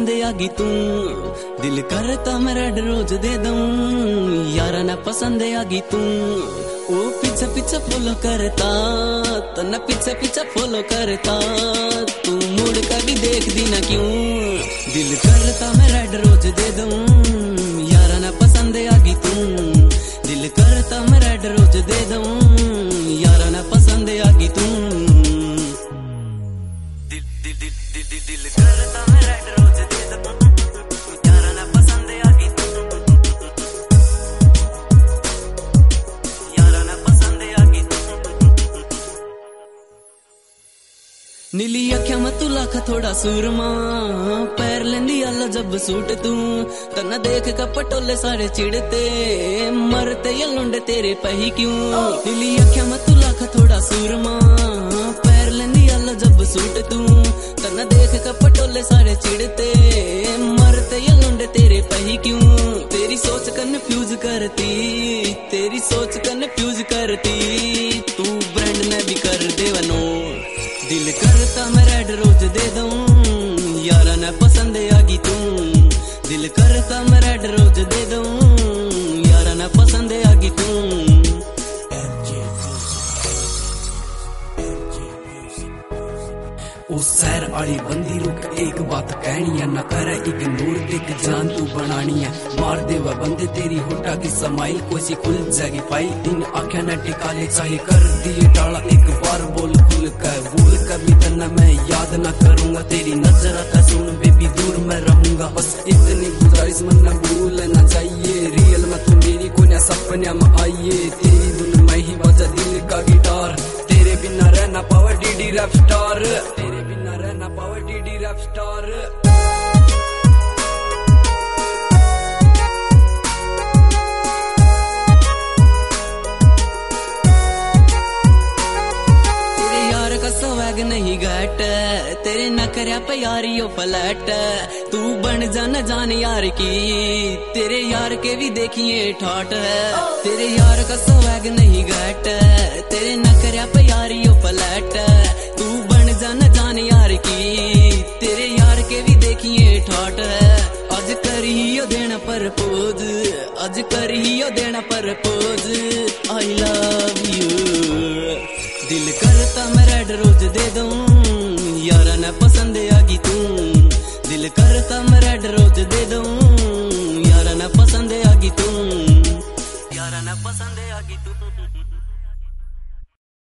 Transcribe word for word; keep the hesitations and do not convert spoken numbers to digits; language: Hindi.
पसंद आगी तू, दिल करता मैं रेड रोज दे दूं, यारा ना पसंद आगी तू। ओ पीछे पीछे फॉलो करता, तना पीछे पीछे फॉलो करता, तू मुड़ कर भी देख दी ना क्यों, दिल करता मैं रेड रोज दे दूं, यारा ना पसंद आगी तू, दिल करता मैं रेड रोज दे दूं, यारा ना पसंद आगी तू। दिल दिल दिल दिल दिल करता मैं रेड रोज दे दूं, यारा ना पसंद आगी तू, यारा ना पसंद आगी तू। नीली अख्या में तू लाख थोड़ा सूरमा, पैर लेंदी आला जब सूट तू, तना देख का पटोले सारे चिड़ते, मरते ये लुंडे तेरे पही क्यों। नीली अख्या में तू लाख थोड़ा सूरमा, पैर लेंदी आला जब सूट तू, तना देख का पटोले सारे चिड़ते, मरते ये लुंडे तेरे पही क्यों। तेरी सोच कन्फ्यूज करती, तेरी सोच कन्फ्यूज करती, तू ब्रांड में भी कर दे वनो, दिल करता मैं रेड रोज दे दूं, यारा ना पसंद आगी तू, दिल करता मैं रेड रोज दे दूं, यारा ना पसंद आगी तू। ओ सैर आली बंदी रुक एक बात कहनी है, न करे इग्नोर दिख जान तू बनानी है, मार दे वह बंदे तेरी होटा की समाइल, कोई सी खुल जाएगी फाइल, इन आंखें न टिकाले चाहे कर दिए टाला, एक बार बोल खुल कर, भूल कर भी करना मैं याद न करूंगा, तेरी नजर आता सुन बेबी दूर मैं रहूंगा, बस इतनी गुजारिश मन न भूल न जाइए, रियल में तू मेरी को न सपने में आइए, तेरी धुन में ही बजा दिल का गिटार, तेरे बिना रहना पावर डीडी रैप स्टार, तेरे बिना रहना power DD rap star. Swag नहीं घट, तेरे नखरिया पे यारियो फ्लैट, तू बन जान जान यार की, तेरे यार के भी देखिए ठाट है, तेरे यार का स्वैग नहीं घट, तेरे नखरिया पे यारियो फ्लैट, तू बन जान जान यार की, तेरे यार के भी देखिए ठाट है। आज करियो देना परपोज, आज करियो देना परपोज, आई लव यू, दिल करता मैं रेड रोज दे दूं, यारा ना पसंद आगी तू, दिल करता मैं रेड रोज दे दूं, यारा ना पसंद आगी तू, यारा ना पसंद आगी तू।